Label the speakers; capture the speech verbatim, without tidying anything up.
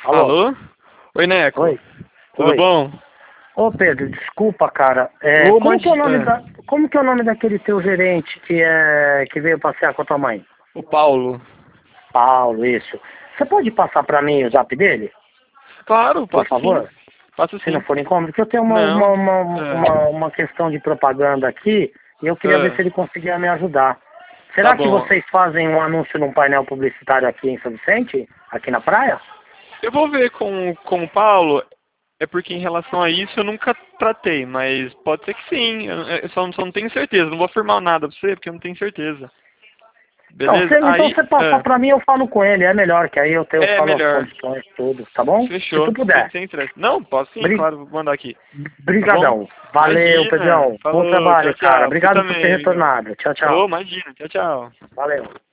Speaker 1: Alô?
Speaker 2: Alô? Oi, Neco.
Speaker 1: Oi.
Speaker 2: Tudo
Speaker 1: Oi.
Speaker 2: bom?
Speaker 1: Ô Pedro, desculpa, cara. É,
Speaker 2: Ô,
Speaker 1: como, que é o nome
Speaker 2: Madi-
Speaker 1: da, como que é o nome daquele teu gerente que, é, que veio passear com a tua mãe?
Speaker 2: O Paulo.
Speaker 1: Paulo, isso. Você pode passar pra mim o zap dele,
Speaker 2: Claro,
Speaker 1: por
Speaker 2: posso sim.
Speaker 1: favor?
Speaker 2: Faço
Speaker 1: Se não
Speaker 2: sim.
Speaker 1: for incômodo, porque eu tenho uma, uma,
Speaker 2: Não.
Speaker 1: uma,
Speaker 2: É.
Speaker 1: uma, uma questão de propaganda aqui e eu queria ver
Speaker 2: É.
Speaker 1: se ele conseguia me ajudar.
Speaker 2: Tá
Speaker 1: Será que
Speaker 2: bom.
Speaker 1: vocês fazem um anúncio num painel publicitário aqui em São Vicente? Aqui na praia?
Speaker 2: Eu vou ver com, com o Paulo. É porque em relação a isso eu nunca tratei, mas pode ser que sim. Eu, eu só, só não tenho certeza. Não vou afirmar nada pra você porque eu não tenho certeza.
Speaker 1: Então,
Speaker 2: Beleza?
Speaker 1: se, então
Speaker 2: Aí.
Speaker 1: você passar
Speaker 2: É,
Speaker 1: pra mim, eu falo com ele. É melhor, que aí eu, tenho, eu
Speaker 2: é
Speaker 1: falo as
Speaker 2: melhor.
Speaker 1: condições, tudo, tá bom? Se tu
Speaker 2: Fechou. Sem,
Speaker 1: puder.
Speaker 2: sem estresse. Não, posso sim,
Speaker 1: Bri-
Speaker 2: claro, vou mandar aqui. Tá bom?
Speaker 1: Brigadão. Valeu,
Speaker 2: Imagina.
Speaker 1: Pedrão. Bom
Speaker 2: Falou. Tchau,
Speaker 1: trabalho, cara.
Speaker 2: tchau. Você
Speaker 1: Obrigado por ter
Speaker 2: também, amigão.
Speaker 1: retornado. Tchau,
Speaker 2: Ô,
Speaker 1: tchau.
Speaker 2: imagina. Tchau, tchau.
Speaker 1: Valeu.